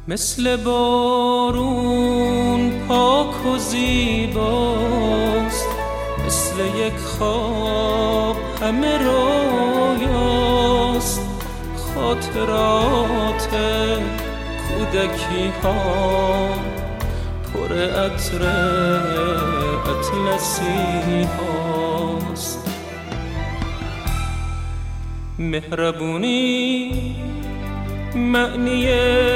مثل بارون پاک و زیباست، مثل یک خواب همه رویاست. خاطرات کودکی ها پر عطر اطلسی هاست. مهربونی معنی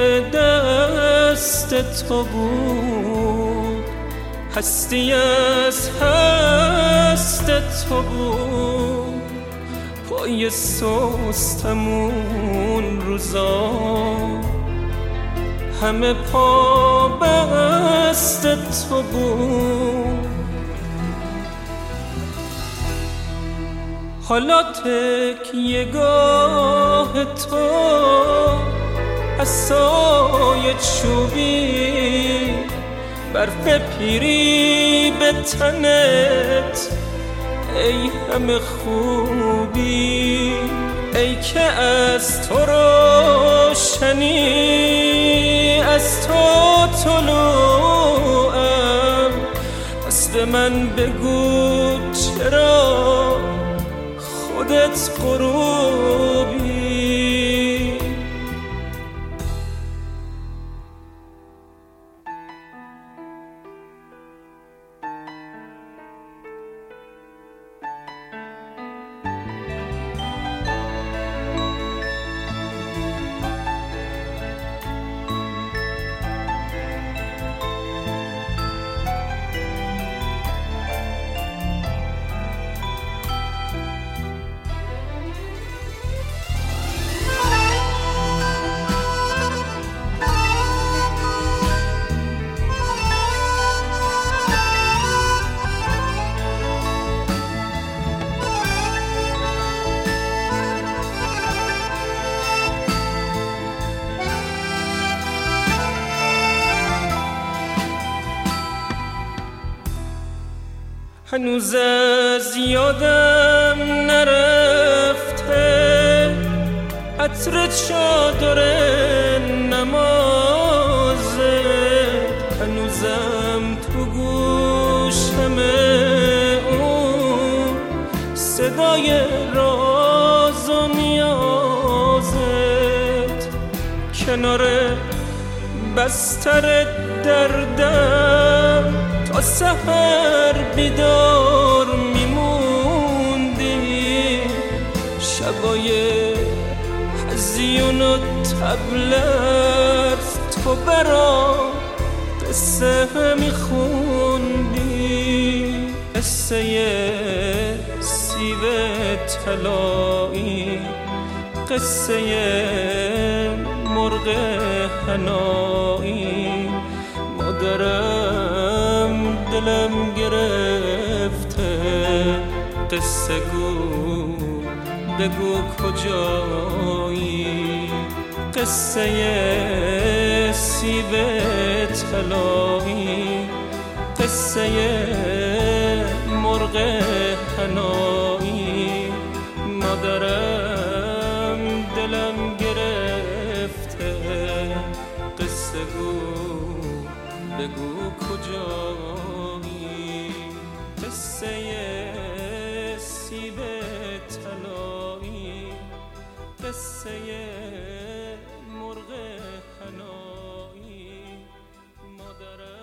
دست تو بود، هستی از هست تو بود. پای سستمون روزا همه پا بست تو بود. حالا تکیه‌گاه تو عصای چوبی، برف پیری به تنت، ای همه خوبی. ای که از تو روشنی، از تو طلوعم، پس به من بگو چرا خودت غروبی. هنوز از یادم نرفته عطر چادر نمازت، هنوزم تو گوشمه اون صدای راز و نیازت. کنار بستر دردم تا سحر بیدار میموندی، شبای حزین و تبلت تو برا قصه میخوندی. قصه سیب طلایی، قصه مرغ حنایی. مادرم دلم گرفته، قصه گو بگو کجایی. قصه سیب طلایی، قصه مرغ حنایی. مادرم دلم گرفته، قصه گو بگو کجایی. قصه سیب طلایی، قصه مرغ حنایی. مادرم